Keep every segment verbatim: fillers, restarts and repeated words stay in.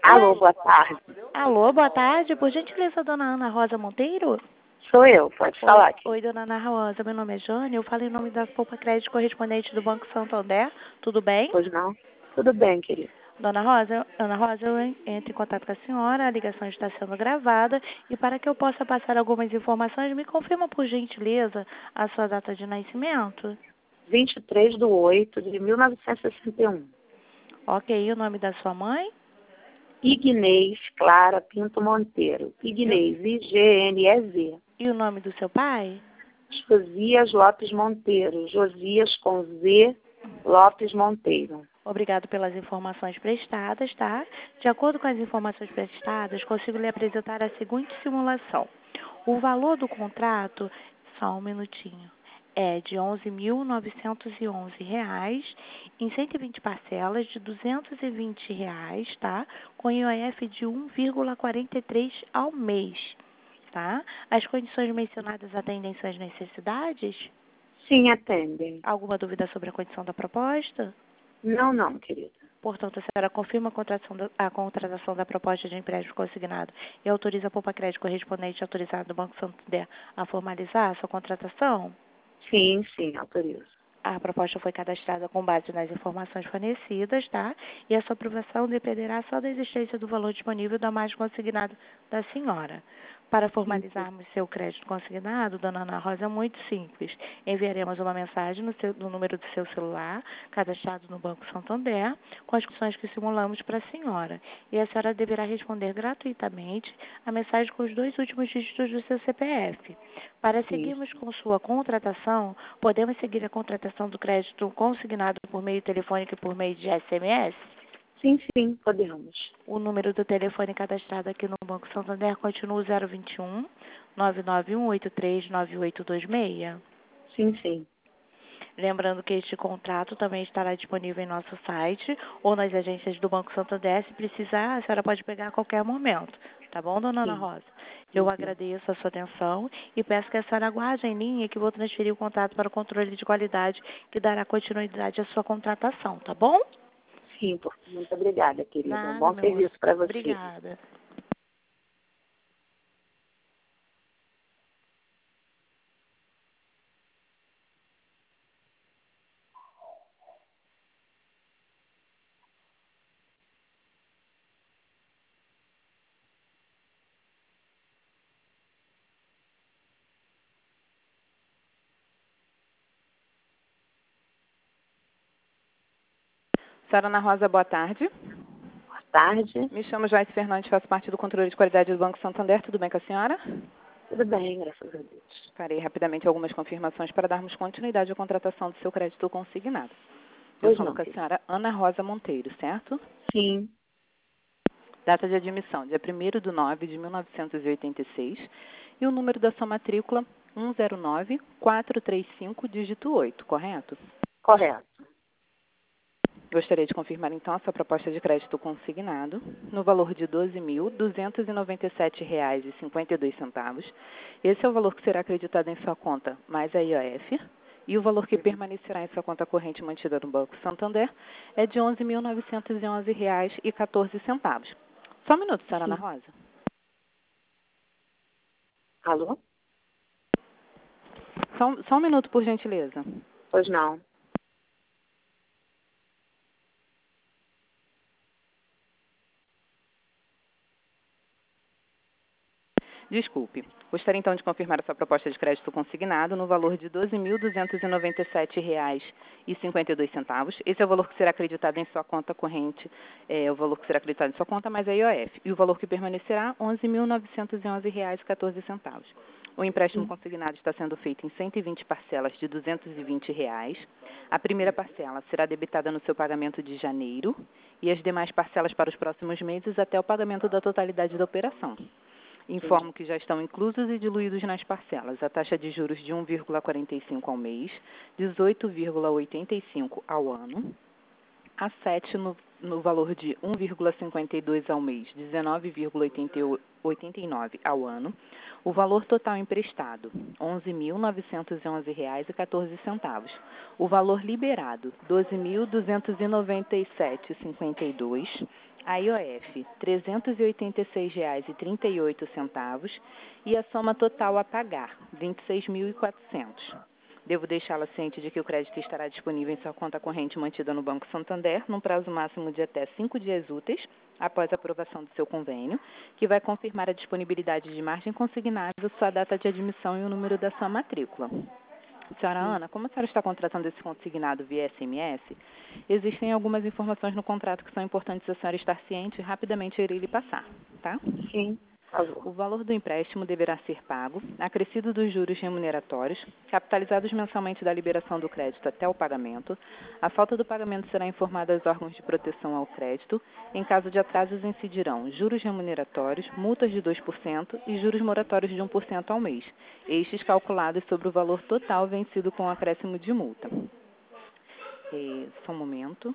Alô, boa tarde. Alô, boa tarde. Por gentileza, dona Ana Rosa Monteiro? Sou eu, pode falar Oi, aqui. oi, dona Ana Rosa. Meu nome é Jane. Eu falo em nome da Poupa Crédito correspondente do Banco Santander. Tudo bem? Pois não? Tudo bem, querido. Dona Rosa, Ana Rosa, eu entro em contato com a senhora, a ligação está sendo gravada e para que eu possa passar algumas informações, me confirma por gentileza a sua data de nascimento? vinte e três de oito de mil novecentos e sessenta e um. Ok, e o nome da sua mãe? Ignez Clara Pinto Monteiro. Ignez, I G N E Z. E o nome do seu pai? Josias Lopes Monteiro. Josias com Z Lopes Monteiro. Obrigado pelas informações prestadas, tá? De acordo com as informações prestadas, consigo lhe apresentar a seguinte simulação. O valor do contrato, só um minutinho, é de onze mil novecentos e onze reais em cento e vinte parcelas de duzentos e vinte reais, tá? Com I O F de um vírgula quarenta e três ao mês, tá? As condições mencionadas atendem suas necessidades? Sim, atendem. Alguma dúvida sobre a condição da proposta? Não, não, querida. Portanto, a senhora confirma a contratação, da, a contratação da proposta de empréstimo consignado e autoriza a Poupa Crédito correspondente autorizado do Banco Santander a formalizar a sua contratação? Sim, sim, autorizo. A proposta foi cadastrada com base nas informações fornecidas, tá? E a sua aprovação dependerá só da existência do valor disponível da margem consignada da senhora. Para formalizarmos seu crédito consignado, dona Ana Rosa, é muito simples. Enviaremos uma mensagem no, seu, no número do seu celular, cadastrado no Banco Santander, com as condições que simulamos para a senhora. E a senhora deverá responder gratuitamente a mensagem com os dois últimos dígitos do seu C P F. Para seguirmos com sua contratação, podemos seguir a contratação do crédito consignado por meio telefônico e por meio de S M S? Sim, sim, podemos. O número do telefone cadastrado aqui no Banco Santander continua o zero vinte e um, nove nove um oito três nove oito dois seis. Sim, sim. Lembrando que este contrato também estará disponível em nosso site ou nas agências do Banco Santander. Se precisar, a senhora pode pegar a qualquer momento. Tá bom, dona Ana Sim. Rosa? Eu Uhum. agradeço a sua atenção e peço que a senhora aguarde em linha que vou transferir o contrato para o controle de qualidade que dará continuidade à sua contratação, tá bom? Sim, por... muito obrigada, querida. Um Nada, bom meu amor. serviço para você. Obrigada. Senhora Ana Rosa, boa tarde. Boa tarde. Me chamo Joyce Fernandes, faço parte do controle de qualidade do Banco Santander. Tudo bem com a senhora? Tudo bem, graças a Deus. Farei rapidamente algumas confirmações para darmos continuidade à contratação do seu crédito consignado. Eu Pois falo não, com a querida. senhora Ana Rosa Monteiro, certo? Sim. Data de admissão, dia primeiro de nove de mil novecentos e oitenta e seis. E o número da sua matrícula, um zero nove quatro três cinco, dígito oito, correto? Correto. Gostaria de confirmar, então, a sua proposta de crédito consignado no valor de doze mil duzentos e noventa e sete reais e cinquenta e dois centavos. Esse é o valor que será acreditado em sua conta, mais a I O F. E o valor que permanecerá em sua conta corrente mantida no Banco Santander é de onze mil novecentos e onze reais e quatorze centavos. Só um minuto, senhora Ana Rosa. Alô? Só, só um minuto, por gentileza. Pois não. Desculpe. Gostaria então de confirmar a sua proposta de crédito consignado no valor de doze mil duzentos e noventa e sete reais e cinquenta e dois centavos. Esse é o valor que será acreditado em sua conta corrente, é o valor que será acreditado em sua conta mais a I O F. E o valor que permanecerá, onze mil novecentos e onze reais e quatorze centavos. O empréstimo consignado está sendo feito em cento e vinte parcelas de duzentos e vinte reais. A primeira parcela será debitada no seu pagamento de janeiro e as demais parcelas para os próximos meses até o pagamento da totalidade da operação. Informo que já estão inclusos e diluídos nas parcelas a taxa de juros de um vírgula quarenta e cinco ao mês, dezoito vírgula oitenta e cinco ao ano, a sete no, no valor de um vírgula cinquenta e dois ao mês, dezenove vírgula oitenta e nove ao ano, o valor total emprestado, onze mil novecentos e onze reais e quatorze centavos. O valor liberado, doze mil duzentos e noventa e sete reais e cinquenta e dois centavos. A I O F, trezentos e oitenta e seis reais e trinta e oito centavos e a soma total a pagar, vinte e seis mil e quatrocentos. Devo deixá-la ciente de que o crédito estará disponível em sua conta corrente mantida no Banco Santander, num prazo máximo de até cinco dias úteis, após a aprovação do seu convênio, que vai confirmar a disponibilidade de margem consignável, sua data de admissão e o número da sua matrícula. Senhora Ana, como a senhora está contratando esse consignado via S M S, existem algumas informações no contrato que são importantes a senhora estar ciente e rapidamente irei lhe passar, tá? Sim, por favor. O valor do empréstimo deverá ser pago, acrescido dos juros remuneratórios, capitalizados mensalmente da liberação do crédito até o pagamento. A falta do pagamento será informada aos órgãos de proteção ao crédito. Em caso de atrasos, incidirão juros remuneratórios, multas de dois por cento e juros moratórios de um por cento ao mês, estes calculados sobre o valor total vencido com acréscimo de multa. E, só um momento.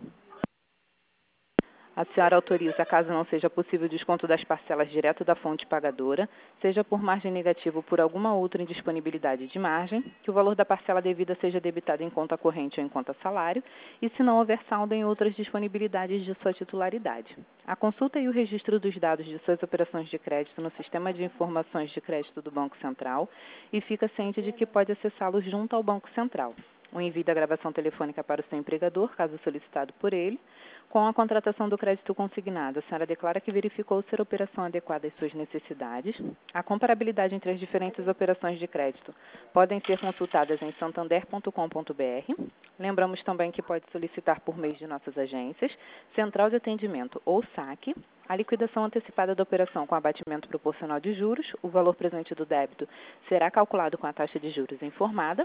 A senhora autoriza, caso não seja possível o desconto das parcelas direto da fonte pagadora, seja por margem negativa ou por alguma outra indisponibilidade de margem, que o valor da parcela devida seja debitado em conta corrente ou em conta salário, e se não houver saldo em outras disponibilidades de sua titularidade. A consulta e o registro dos dados de suas operações de crédito no Sistema de Informações de Crédito do Banco Central e fica ciente de que pode acessá-los junto ao Banco Central. O envio da gravação telefônica para o seu empregador, caso solicitado por ele. Com a contratação do crédito consignado, a senhora declara que verificou ser a operação adequada às suas necessidades. A comparabilidade entre as diferentes operações de crédito podem ser consultadas em santander ponto com ponto br. Lembramos também que pode solicitar por meio de nossas agências, Central de Atendimento ou saque, a liquidação antecipada da operação com abatimento proporcional de juros. O valor presente do débito será calculado com a taxa de juros informada,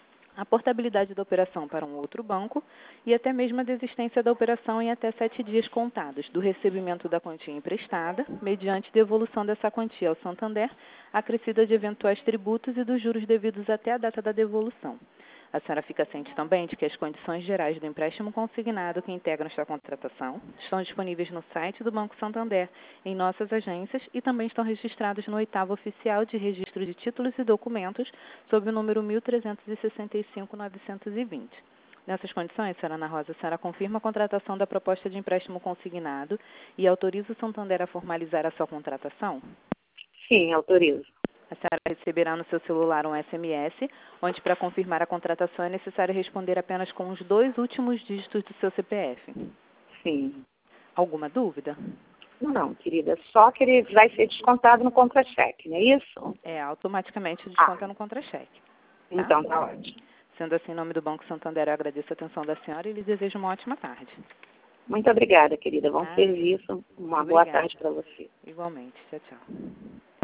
a portabilidade da operação para um outro banco e até mesmo a desistência da operação em até sete dias contados do recebimento da quantia emprestada, mediante devolução dessa quantia ao Santander, acrescida de eventuais tributos e dos juros devidos até a data da devolução. A senhora fica ciente também de que as condições gerais do empréstimo consignado que integram esta contratação estão disponíveis no site do Banco Santander, em nossas agências e também estão registrados no oitavo oficial de registro de títulos e documentos, sob o número mil trezentos e sessenta e cinco ponto novecentos e vinte. Nessas condições, senhora Ana Rosa, a senhora confirma a contratação da proposta de empréstimo consignado e autoriza o Santander a formalizar a sua contratação? Sim, autorizo. A senhora receberá no seu celular um S M S, onde para confirmar a contratação é necessário responder apenas com os dois últimos dígitos do seu C P F. Sim. Alguma dúvida? Não, querida, só que ele vai ser descontado no contra-cheque, não é isso? É, automaticamente desconta ah. no contra-cheque. Tá? Então tá ótimo. Sendo assim, em nome do Banco Santander, eu agradeço a atenção da senhora e lhe desejo uma ótima tarde. Muito obrigada, querida. Bom ah, serviço. Uma obrigada. Boa tarde para você. Igualmente. Tchau, tchau.